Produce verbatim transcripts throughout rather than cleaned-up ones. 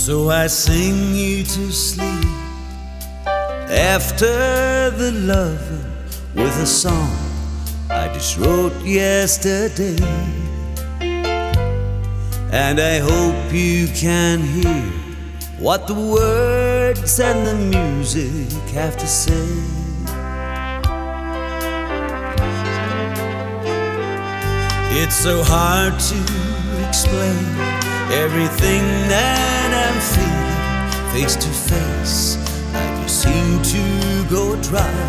So I sing you to sleep after the loving with a song I just wrote yesterday. And I hope you can hear what the words and the music have to say. It's so hard to explain everything that I'm feeling face to face. I just seem to go dry.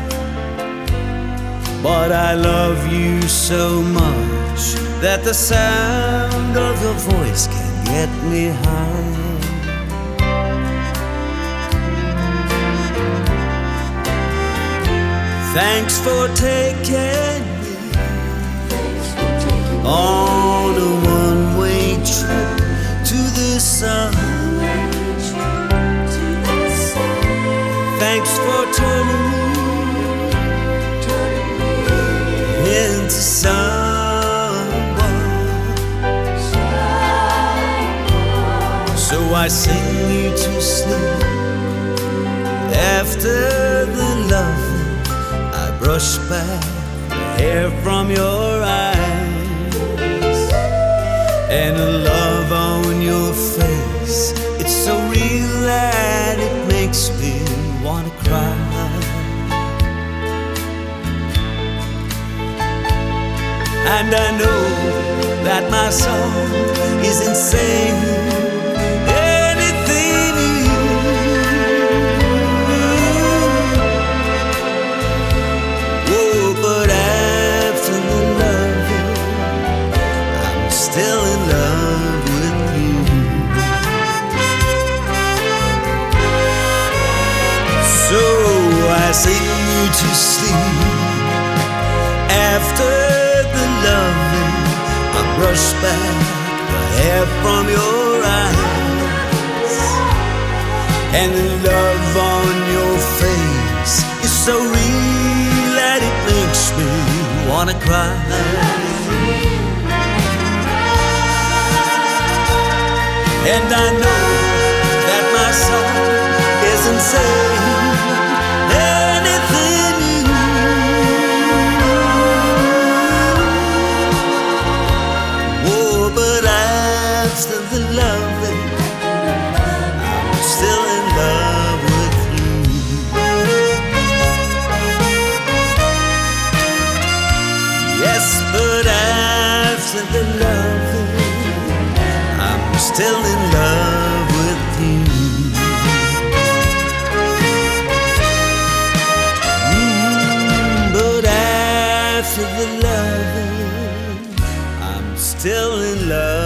But I love you so much that the sound of your voice can get me high. Thanks for taking me on a one-way trip to the sun. Thanks for turning me into someone. So I sing you to sleep after the loving. I brush back the hair from your eyes, and the love on your face, it's so real that it makes me wanna cry. And I know that my song isn't saying anything to you, oh, but after the loving, I'm still in love with you. So I sing you to sleep after the loving. I brush back the hair from your eyes, and the love on your face is so real that it makes me wanna cry. And I know that my song isn't saying anything new, oh, but after the loving, I'm still in love with you. Yes, but after the loving, I'm still in love with you. Mm, but after the loving, I'm still in love.